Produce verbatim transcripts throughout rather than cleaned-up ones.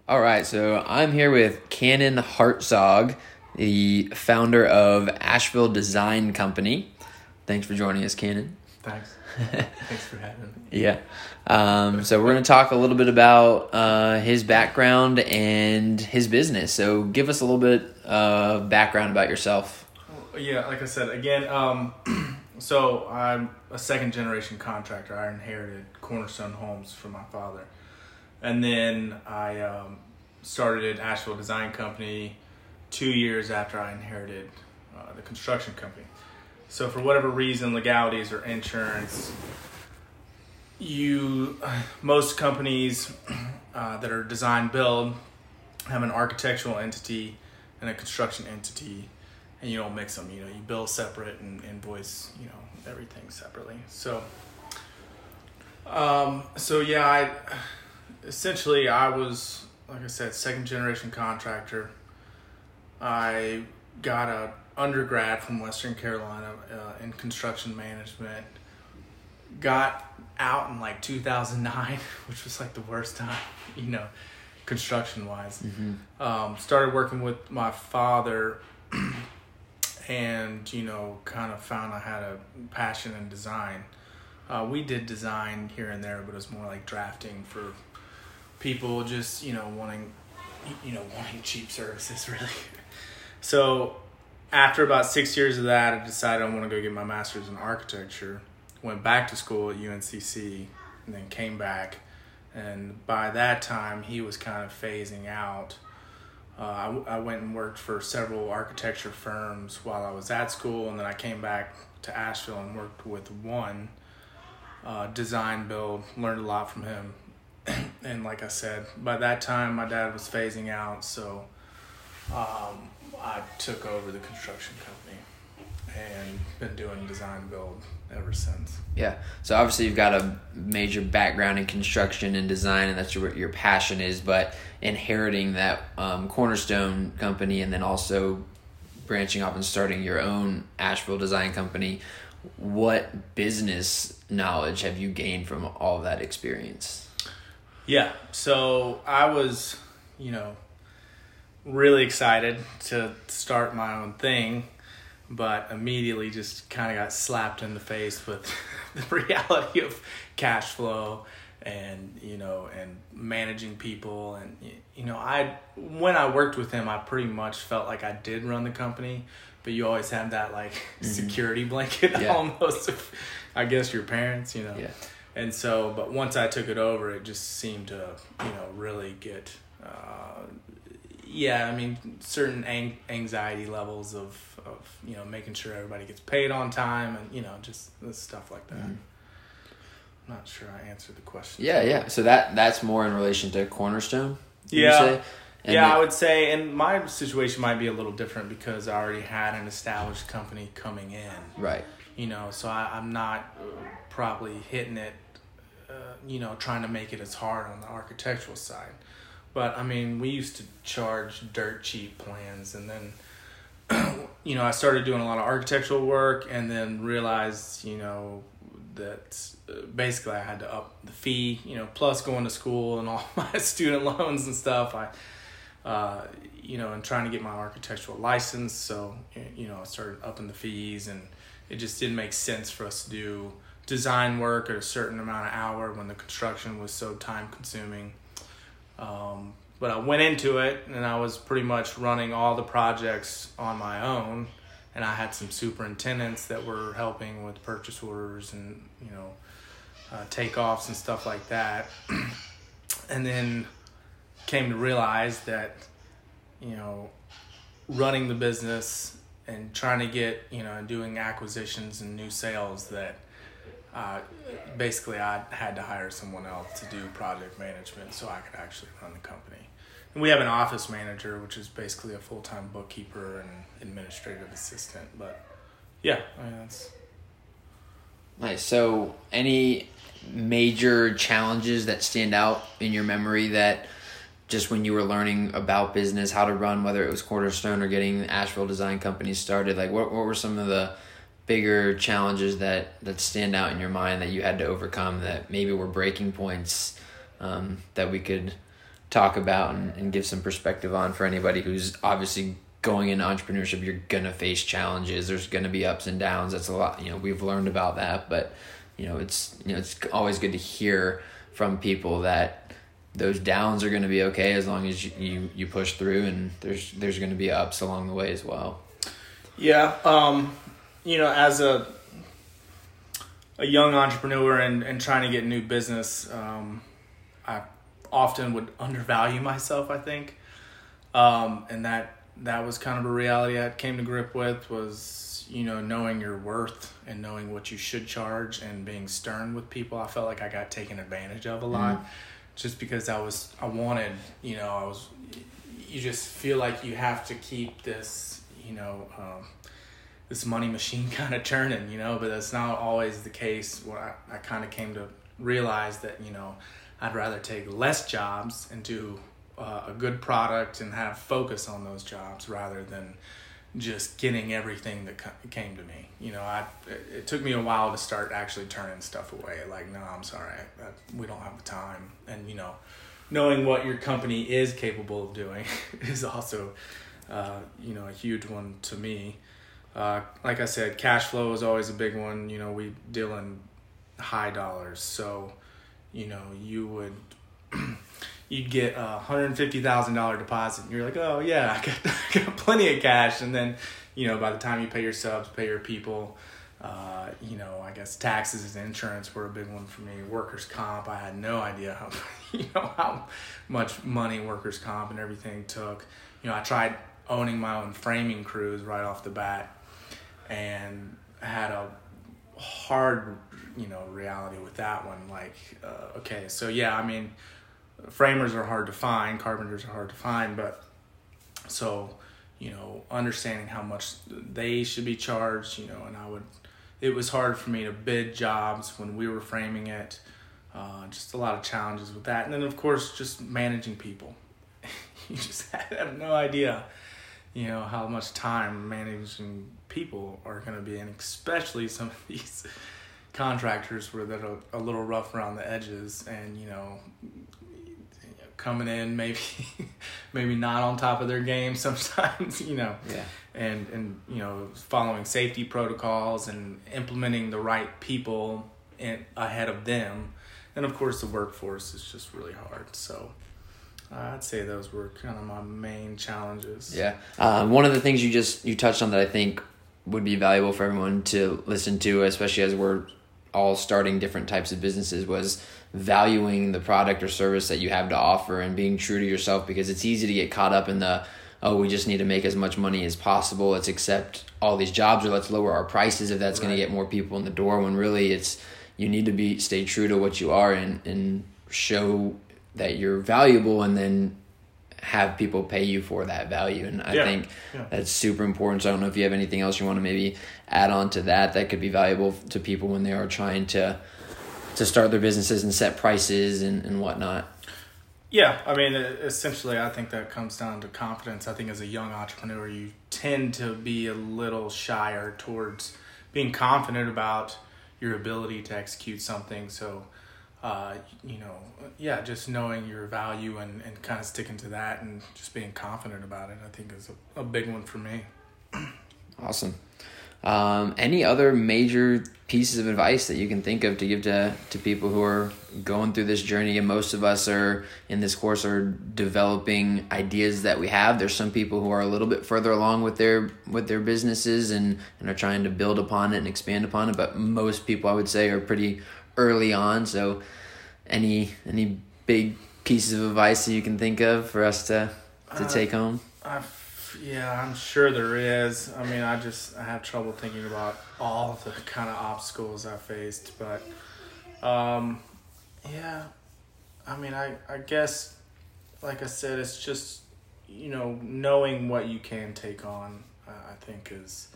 All right, so I'm here with Cannon Hartzog, the founder of Asheville Design Company. Thanks for joining us, Cannon. Thanks. Thanks for having me. Yeah. Um, so we're going to talk a little bit about uh, his background and his business. So give us a little bit of background about yourself. Yeah, like I said, again, um, so I'm a second generation contractor. I inherited Cornerstone Homes from my father. And then I um, started at Asheville Design Company two years after I inherited uh, the construction company. So for whatever reason, legalities or insurance, you most companies uh, that are design build have an architectural entity and a construction entity, and you don't mix them. You know, you bill separate and invoice, you know, everything separately. So, um, so yeah, I. Essentially, I was, like I said, second generation contractor. I got a undergrad from Western Carolina uh, in construction management. Got out in like two thousand nine, which was like the worst time, you know, construction wise. Mm-hmm. Um, started working with my father and, you know, kind of found I had a passion in design. Uh, we did design here and there, but it was more like drafting for people just, you know, wanting, you know, wanting cheap services, really. So after about six years of that, I decided I want to go get my master's in architecture. Went back to school at U N C C and then came back. And by that time, he was kind of phasing out. Uh, I, I went and worked for several architecture firms while I was at school. And then I came back to Asheville and worked with one uh, design build, learned a lot from him. And like I said, by that time, my dad was phasing out, so um, I took over the construction company and been doing design build ever since. Yeah, so obviously you've got a major background in construction and design, and that's what your passion is, but inheriting that um, Cornerstone company and then also branching off and starting your own Asheville Design Company, what business knowledge have you gained from all of that experience? Yeah, so I was, you know, really excited to start my own thing, but immediately just kind of got slapped in the face with the reality of cash flow and, you know, and managing people. And, you know, I when I worked with him, I pretty much felt like I did run the company, but you always have that, like, mm-hmm. security blanket yeah. almost of, I guess, your parents, you know. Yeah. And so, but once I took it over, it just seemed to, you know, really get, uh, yeah, I mean, certain ang- anxiety levels of, of, you know, making sure everybody gets paid on time and, you know, just stuff like that. Mm-hmm. I'm not sure I answered the question. Yeah, yeah. So that that's more in relation to Cornerstone, yeah. you say? And yeah, then, I would say, and my situation might be a little different because I already had an established company coming in. Right. You know, so I, I'm not probably hitting it, uh, you know, trying to make it as hard on the architectural side. But, I mean, we used to charge dirt cheap plans. And then, you know, I started doing a lot of architectural work and then realized, you know, that basically I had to up the fee, you know, plus going to school and all my student loans and stuff. I, uh, you know, and trying to get my architectural license. So, you know, I started upping the fees and it just didn't make sense for us to do design work at a certain amount of hour when the construction was so time consuming. Um, but I went into it and I was pretty much running all the projects on my own. And I had some superintendents that were helping with purchase orders and, you know, uh, takeoffs and stuff like that. And then came to realize that, you know, running the business and trying to get, you know, doing acquisitions and new sales that uh, basically I had to hire someone else to do project management so I could actually run the company. And we have an office manager, which is basically a full-time bookkeeper and administrative assistant. But yeah, I mean, that's nice. So any major challenges that stand out in your memory that just when you were learning about business, how to run, whether it was Cornerstone or getting Asheville Design Company started, like what, what were some of the bigger challenges that, that stand out in your mind that you had to overcome that maybe were breaking points um, that we could talk about and, and give some perspective on for anybody who's obviously going into entrepreneurship? You're gonna face challenges. There's gonna be ups and downs. That's a lot. You know, we've learned about that, but you know, it's you know, it's always good to hear from people that those downs are going to be okay as long as you, you, you push through, and there's there's going to be ups along the way as well. Yeah, um, you know, as a a young entrepreneur and, and trying to get new business, um, I often would undervalue myself, I think. Um, and that that was kind of a reality I came to grip with, was, you know, knowing your worth and knowing what you should charge and being stern with people. I felt like I got taken advantage of a lot. Mm. Just because I was, I wanted, you know, I was, you just feel like you have to keep this, you know, um, this money machine kind of turning, you know, but that's not always the case. What I, I kind of came to realize that, you know, I'd rather take less jobs and do uh, a good product and have focus on those jobs rather than just getting everything that came to me. You know, I it took me a while to start actually turning stuff away. Like, no, I'm sorry, I, I, we don't have the time. And, you know, knowing what your company is capable of doing is also, uh, you know, a huge one to me. Uh, like I said, cash flow is always a big one. You know, we deal in high dollars. So, you know, you would... you'd get a one hundred fifty thousand dollars deposit, and you're like, oh, yeah, I got, I got plenty of cash. And then, you know, by the time you pay your subs, pay your people, uh, you know, I guess taxes and insurance were a big one for me. Workers' comp, I had no idea how, you know, how much money workers' comp and everything took. You know, I tried owning my own framing crews right off the bat and had a hard, you know, reality with that one. Like, uh, okay, so yeah, I mean, framers are hard to find, carpenters are hard to find, but so, you know, understanding how much they should be charged, you know, and I would, it was hard for me to bid jobs when we were framing it, uh, just a lot of challenges with that. And then, of course, just managing people. You just have no idea, you know, how much time managing people are going to be, and especially some of these contractors where they're a, a little rough around the edges and, you know, coming in maybe maybe not on top of their game sometimes, you know, yeah, and and you know, following safety protocols and implementing the right people in, ahead of them. And of course the workforce is just really hard. So uh, I'd say those were kind of my main challenges. Yeah. Um, one of the things you just you touched on that I think would be valuable for everyone to listen to, especially as we're all starting different types of businesses, was valuing the product or service that you have to offer and being true to yourself, because it's easy to get caught up in the, oh, we just need to make as much money as possible. Let's accept all these jobs, or let's lower our prices if that's right. going to get more people in the door, when really it's, you need to be, stay true to what you are and, and show that you're valuable, and then have people pay you for that value. And I yeah. think yeah. that's super important. So I don't know if you have anything else you want to maybe add on to that that could be valuable to people when they are trying to to start their businesses and set prices and, and whatnot. Yeah, I mean, essentially, I think that comes down to confidence. I think as a young entrepreneur, you tend to be a little shyer towards being confident about your ability to execute something. So, uh, you know, yeah, just knowing your value and, and kind of sticking to that and just being confident about it, I think is a, a big one for me. Awesome. Um, any other major pieces of advice that you can think of to give to, to people who are going through this journey? And most of us are in this course are developing ideas that we have. There's some people who are a little bit further along with their with their businesses and, and are trying to build upon it and expand upon it. But most people, I would say, are pretty early on. So any any big pieces of advice that you can think of for us to, to uh, take home? I've Yeah, I'm sure there is. I mean, I just I have trouble thinking about all the kind of obstacles I faced. But, um, yeah, I mean, I, I guess, like I said, it's just, you know, knowing what you can take on, uh, I think, is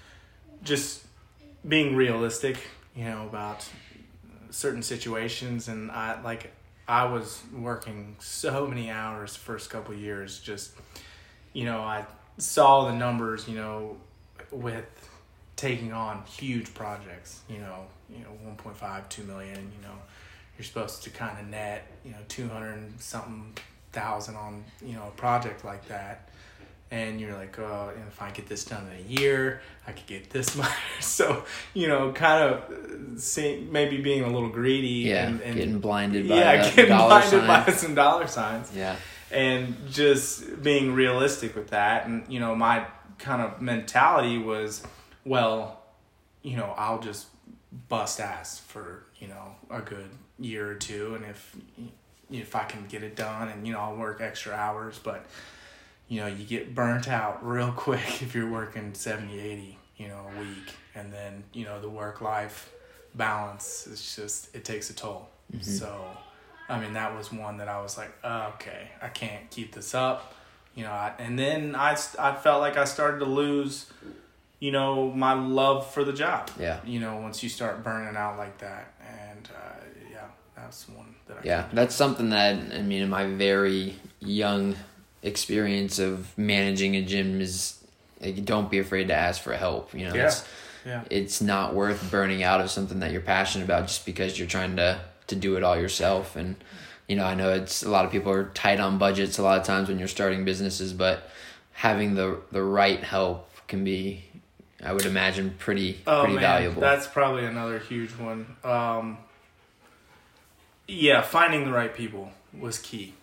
just being realistic, you know, about certain situations. And, I like, I was working so many hours the first couple of years, just... You know, I saw the numbers, you know, with taking on huge projects, you know, you know, one point five, two million, you know, you're supposed to kind of net, you know, two hundred something thousand on, you know, a project like that. And you're like, oh, and if I get this done in a year, I could get this much. So, you know, kind of seeing, maybe being a little greedy. Yeah, and, and getting blinded by yeah, the getting dollar blinded sign. by some dollar signs. Yeah. And just being realistic with that. And, you know, my kind of mentality was, well, you know, I'll just bust ass for, you know, a good year or two. And if, if I can get it done, and, you know, I'll work extra hours, but, you know, you get burnt out real quick if you're working seventy, eighty, you know, a week. And then, you know, the work-life balance is just, it takes a toll. Mm-hmm. So, I mean, that was one that I was like, oh, okay, I can't keep this up. You know, I, and then I, I felt like I started to lose, you know, my love for the job. Yeah. You know, once you start burning out like that. And, uh, yeah, that's one that I Yeah, that's something that, I mean, in my very young experience of managing a gym is, like, don't be afraid to ask for help. You know, yeah. it's, yeah. it's not worth burning out of something that you're passionate about just because you're trying to, to do it all yourself. And, you know, I know it's, a lot of people are tight on budgets a lot of times when you're starting businesses, but having the, the right help can be, I would imagine, pretty, oh, pretty man, valuable. That's probably another huge one. Um, yeah, finding the right people was key.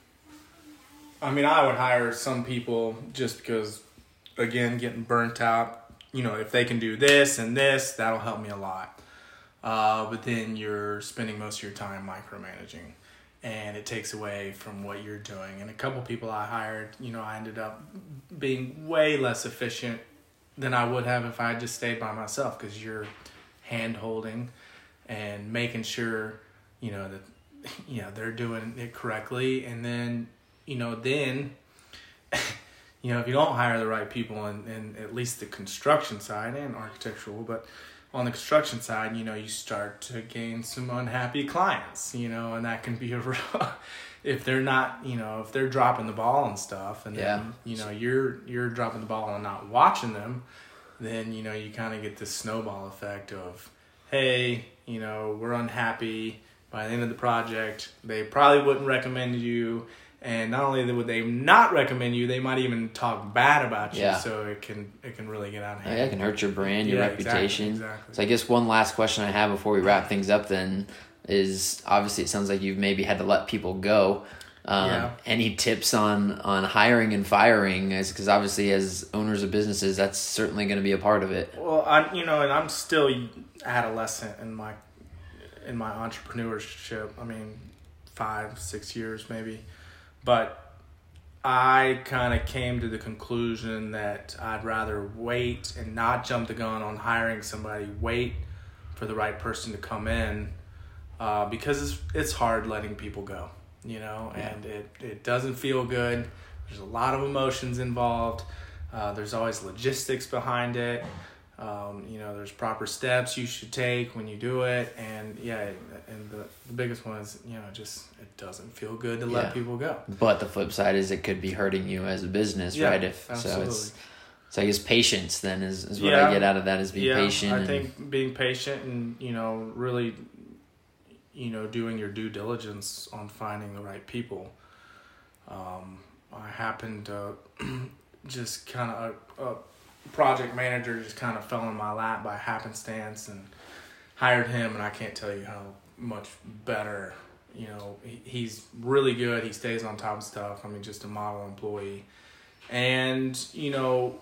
I mean, I would hire some people just because, again, getting burnt out, you know, if they can do this and this, that'll help me a lot. Uh, but then you're spending most of your time micromanaging, and it takes away from what you're doing. And a couple people I hired, you know, I ended up being way less efficient than I would have if I had just stayed by myself, because you're hand-holding and making sure, you know, that, you know, they're doing it correctly. And then, you know, then, you know, if you don't hire the right people, and, and at least the construction side and architectural, but on the construction side, you know, you start to gain some unhappy clients, you know, and that can be a real, if they're not, you know, if they're dropping the ball and stuff, and yeah. then, you know, you're, you're dropping the ball and not watching them, then, you know, you kind of get this snowball effect of, hey, you know, we're unhappy. By the end of the project, they probably wouldn't recommend you. And not only would they not recommend you, they might even talk bad about you. Yeah. So it can it can really get out of hand. Yeah, it can hurt your brand, your yeah, reputation. Exactly, exactly. So I guess one last question I have before we wrap things up then is, obviously it sounds like you've maybe had to let people go. Um, yeah. Any tips on, on hiring and firing? Because obviously as owners of businesses, that's certainly going to be a part of it. Well, I you know, and I'm still adolescent in my in my entrepreneurship. I mean, five, six years maybe. But I kind of came to the conclusion that I'd rather wait and not jump the gun on hiring somebody, wait for the right person to come in, uh, because it's, it's hard letting people go, you know, yeah. and it, it doesn't feel good. There's a lot of emotions involved. Uh, there's always logistics behind it. Um, you know, there's proper steps you should take when you do it. And yeah, and the, the biggest one is, you know, just, it doesn't feel good to let yeah. people go. But the flip side is it could be hurting you as a business, yeah, right? If absolutely. So it's, so I guess patience then is, is what yeah. I get out of that, is being yeah, patient. I and, think being patient and, you know, really, you know, doing your due diligence on finding the right people. Um, I happened to just kind of, uh, project manager just kind of fell in my lap by happenstance, and hired him, and I can't tell you how much better, you know, he, he's really good. He stays on top of stuff. I mean, just a model employee. And, you know,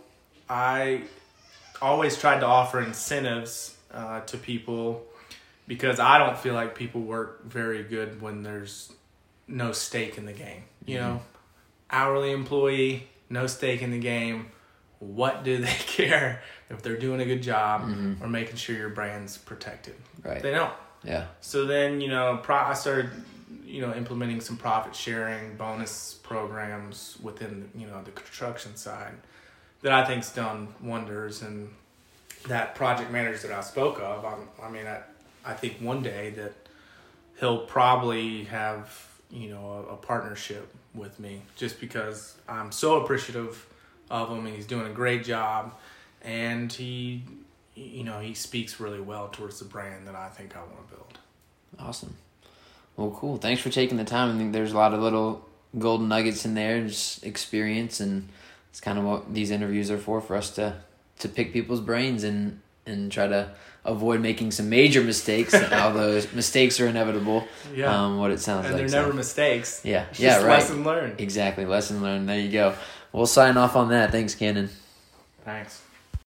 I always tried to offer incentives uh, to people, because I don't feel like people work very good when there's no stake in the game. You mm-hmm. know, hourly employee, no stake in the game. What do they care if they're doing a good job mm-hmm. or making sure your brand's protected? Right. They don't. Yeah. So then, you know, pro- I started, you know, implementing some profit sharing bonus programs within, you know, the construction side that I think's done wonders. And that project manager that I spoke of, I'm, I mean, I, I think one day that he'll probably have, you know, a, a partnership with me, just because I'm so appreciative of him, and he's doing a great job, and he, you know, he speaks really well towards the brand that I think I want to build. Awesome. Well, cool. Thanks for taking the time. I think there's a lot of little golden nuggets in there, just experience, and it's kind of what these interviews are for, for us to, to pick people's brains and, and try to avoid making some major mistakes, although mistakes are inevitable. Yeah. Um, what it sounds and like. they're so. never mistakes. Yeah. It's yeah, just right. lesson learned. Exactly. Lesson learned. There you go. We'll sign off on that. Thanks, Cannon. Thanks.